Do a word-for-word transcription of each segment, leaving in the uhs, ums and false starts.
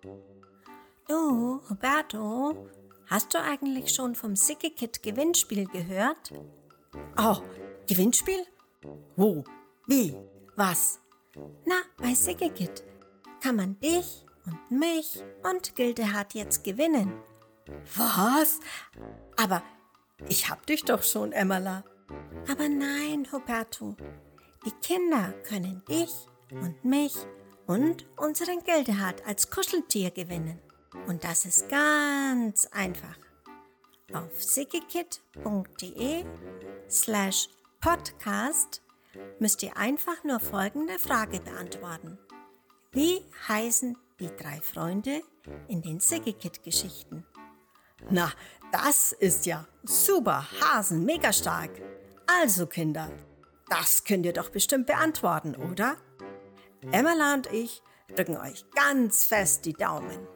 Du, Roberto, hast du eigentlich schon vom SickyKid Gewinnspiel gehört? Oh, Gewinnspiel? Wo? Wie? Was? Na, bei SickyKid kann man dich und mich und Gildehard jetzt gewinnen. Was? Aber ich hab dich doch schon, Emmerla. Aber nein, Roberto, die Kinder können dich und mich und unseren Gildehard als Kuscheltier gewinnen. Und das ist ganz einfach. Auf sickykid.de slash podcast müsst ihr einfach nur folgende Frage beantworten. Wie heißen die drei Freunde in den SickyKid-Geschichten? Na, das ist ja super, Hasen, mega stark. Also Kinder, das könnt ihr doch bestimmt beantworten, oder? Emmerla und ich drücken euch ganz fest die Daumen.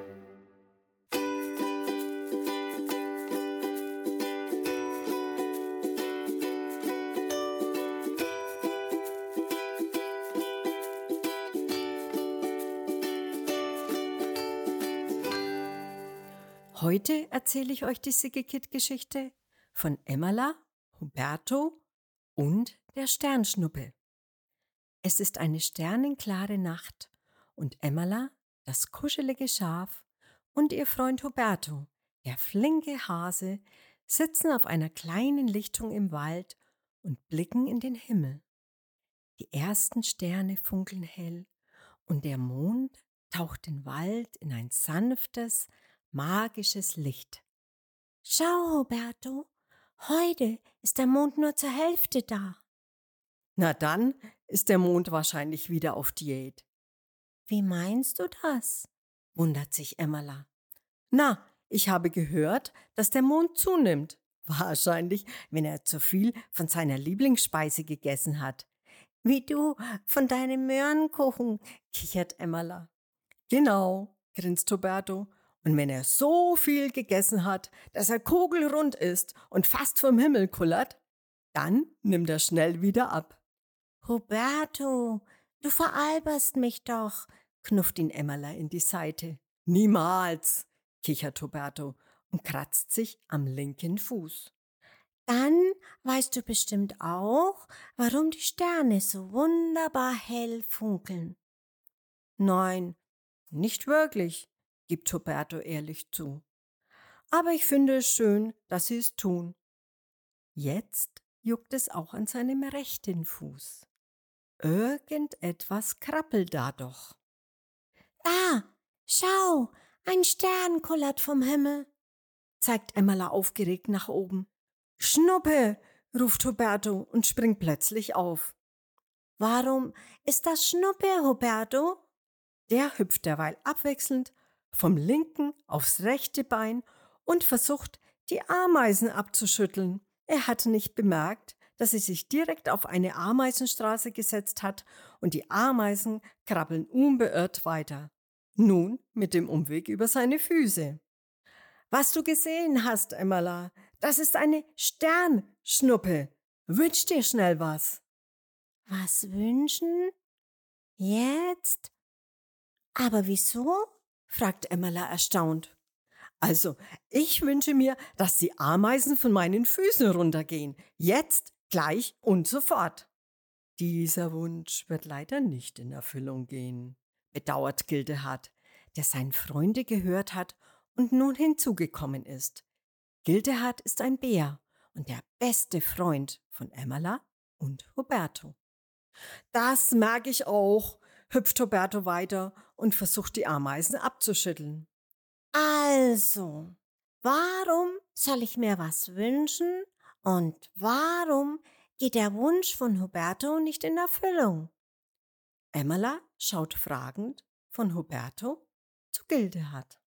Heute erzähle ich euch die SickyKid-Geschichte von Emmerla, Huberto und der Sternschnuppe. Es ist eine sternenklare Nacht und Emmerla, das kuschelige Schaf, und ihr Freund Huberto, der flinke Hase, sitzen auf einer kleinen Lichtung im Wald und blicken in den Himmel. Die ersten Sterne funkeln hell und der Mond taucht den Wald in ein sanftes, magisches Licht. Schau, Roberto, heute ist der Mond nur zur Hälfte da. Na dann ist der Mond wahrscheinlich wieder auf Diät. Wie meinst du das? Wundert sich Emmerla. Na, ich habe gehört, dass der Mond zunimmt. Wahrscheinlich, wenn er zu viel von seiner Lieblingsspeise gegessen hat. Wie du von deinem Möhrenkuchen, kichert Emmerla. Genau, grinst Huberto. Und wenn er so viel gegessen hat, dass er kugelrund ist und fast vom Himmel kullert, dann nimmt er schnell wieder ab. Huberto, du veralberst mich doch, knufft ihn Emmerla in die Seite. Niemals, kichert Huberto und kratzt sich am linken Fuß. Dann weißt du bestimmt auch, warum die Sterne so wunderbar hell funkeln. Nein, nicht wirklich, gibt Huberto ehrlich zu. Aber ich finde es schön, dass sie es tun. Jetzt juckt es auch an seinem rechten Fuß. Irgendetwas krabbelt da doch. Da, schau, ein Stern kullert vom Himmel, zeigt Emmerla aufgeregt nach oben. Schnuppe, ruft Huberto und springt plötzlich auf. Warum ist das Schnuppe, Huberto? Der hüpft derweil abwechselnd vom linken aufs rechte Bein und versucht, die Ameisen abzuschütteln. Er hat nicht bemerkt, dass sie sich direkt auf eine Ameisenstraße gesetzt hat und die Ameisen krabbeln unbeirrt weiter. Nun mit dem Umweg über seine Füße. Was du gesehen hast, Emmerla, das ist eine Sternschnuppe. Wünsch dir schnell was. Was wünschen? Jetzt? Aber wieso? fragt Emmerla erstaunt. Also, ich wünsche mir, dass die Ameisen von meinen Füßen runtergehen. Jetzt, gleich und sofort. Dieser Wunsch wird leider nicht in Erfüllung gehen, bedauert Gildehard, der seine Freunde gehört hat und nun hinzugekommen ist. Gildehard ist ein Bär und der beste Freund von Emmerla und Huberto. Das mag ich auch, hüpft Huberto weiter und versucht die Ameisen abzuschütteln. Also, warum soll ich mir was wünschen und warum geht der Wunsch von Huberto nicht in Erfüllung? Emmerla schaut fragend von Huberto zu Gildehard.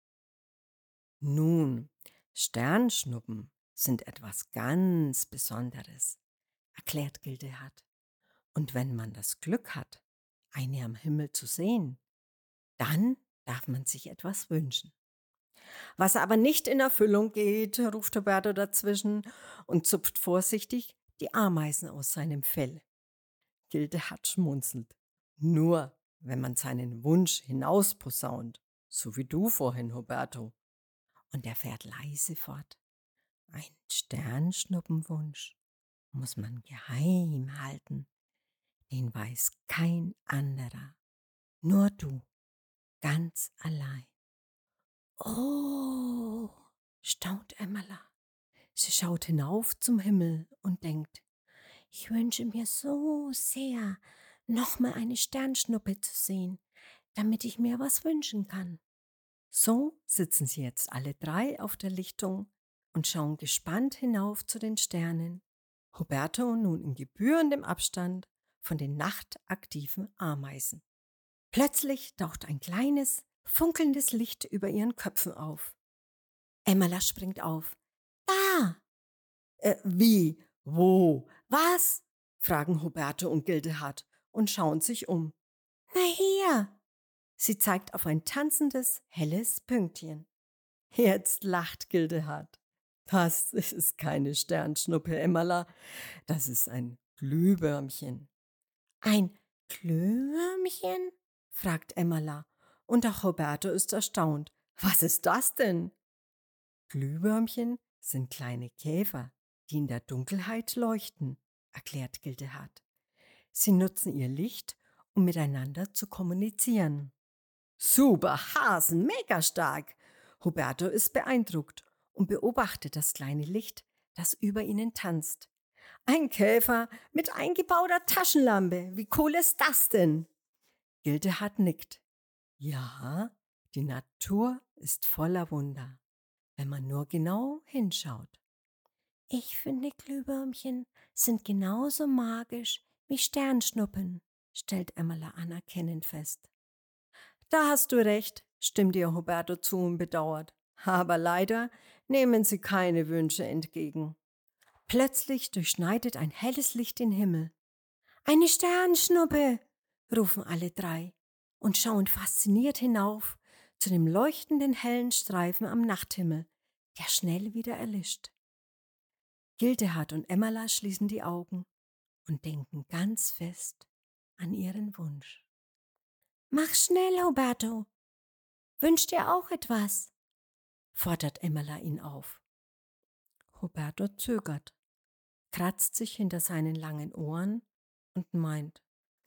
Nun, Sternschnuppen sind etwas ganz Besonderes, erklärt Gildehard. Und wenn man das Glück hat, eine am Himmel zu sehen, dann darf man sich etwas wünschen. Was aber nicht in Erfüllung geht, ruft Huberto dazwischen und zupft vorsichtig die Ameisen aus seinem Fell. Gildehard schmunzelt. Nur, wenn man seinen Wunsch hinausposaunt. so wie du vorhin, Huberto. Und er fährt leise fort. Ein Sternschnuppenwunsch muss man geheim halten. Den weiß kein anderer, nur du, ganz allein. Oh, staunt Emmerla. Sie schaut hinauf zum Himmel und denkt, ich wünsche mir so sehr, nochmal eine Sternschnuppe zu sehen, damit ich mir was wünschen kann. So sitzen sie jetzt alle drei auf der Lichtung und schauen gespannt hinauf zu den Sternen. Huberto nun in gebührendem Abstand von den nachtaktiven Ameisen. Plötzlich taucht ein kleines, funkelndes Licht über ihren Köpfen auf. Emmerla springt auf. Da! Äh, wie? Wo? Was? Fragen Huberto und Gildehard und schauen sich um. Na hier! Sie zeigt auf ein tanzendes, helles Pünktchen. Jetzt lacht Gildehard. Das ist keine Sternschnuppe, Emmerla. Das ist ein Glühwürmchen. Ein Glühwürmchen? Fragt Emmerla. Und auch Huberto ist erstaunt. Was ist das denn? Glühwürmchen sind kleine Käfer, die in der Dunkelheit leuchten, erklärt Gildehard. Sie nutzen ihr Licht, um miteinander zu kommunizieren. Super Hasen, mega stark! Huberto ist beeindruckt und beobachtet das kleine Licht, das über ihnen tanzt. Ein Käfer mit eingebauter Taschenlampe, wie cool ist das denn? Gildehard nickt. Ja, die Natur ist voller Wunder, wenn man nur genau hinschaut. Ich finde, Glühwürmchen sind genauso magisch wie Sternschnuppen, stellt Emmerla anerkennend fest. Da hast du recht, stimmt ihr Huberto zu und bedauert. Aber leider nehmen sie keine Wünsche entgegen. Plötzlich durchschneidet ein helles Licht den Himmel. Eine Sternschnuppe, rufen alle drei und schauen fasziniert hinauf zu dem leuchtenden hellen Streifen am Nachthimmel, der schnell wieder erlischt. Gildehard und Emmerla schließen die Augen und denken ganz fest an ihren Wunsch. Mach schnell, Huberto. Wünsch dir auch etwas, fordert Emmerla ihn auf. Huberto zögert, kratzt sich hinter seinen langen Ohren und meint,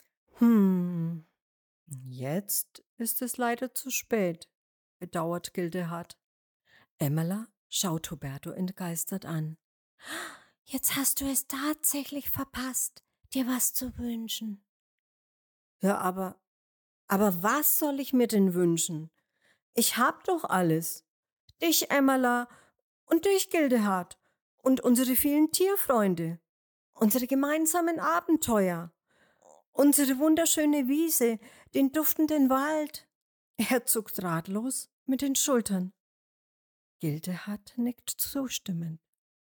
hm, jetzt ist es leider zu spät, bedauert Gildehard. Emmerla schaut Huberto entgeistert an. Jetzt hast du es tatsächlich verpasst, dir was zu wünschen. Ja, aber, aber was soll ich mir denn wünschen? Ich hab doch alles. Dich, Emmerla, und dich, Gildehard, und unsere vielen Tierfreunde, unsere gemeinsamen Abenteuer, unsere wunderschöne Wiese, den duftenden Wald. Er zuckt ratlos mit den Schultern. Gildehard nickt zustimmend.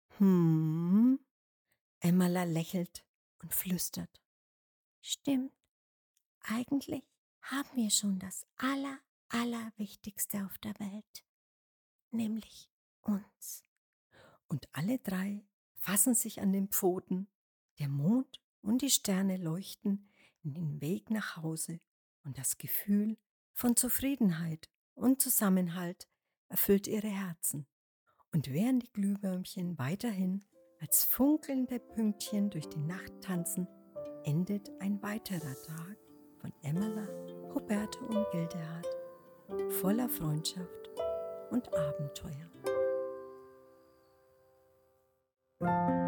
Hm. Emmerla lächelt und flüstert. Stimmt. Eigentlich haben wir schon das aller, allerwichtigste auf der Welt, nämlich uns. Und alle drei fassen sich an den Pfoten. Der Mond und die Sterne leuchten in den Weg nach Hause und das Gefühl von Zufriedenheit und Zusammenhalt erfüllt ihre Herzen. Und während die Glühwürmchen weiterhin als funkelnde Pünktchen durch die Nacht tanzen, endet ein weiterer Tag von Emmerla, Huberto und Gildehard voller Freundschaft und Abenteuer.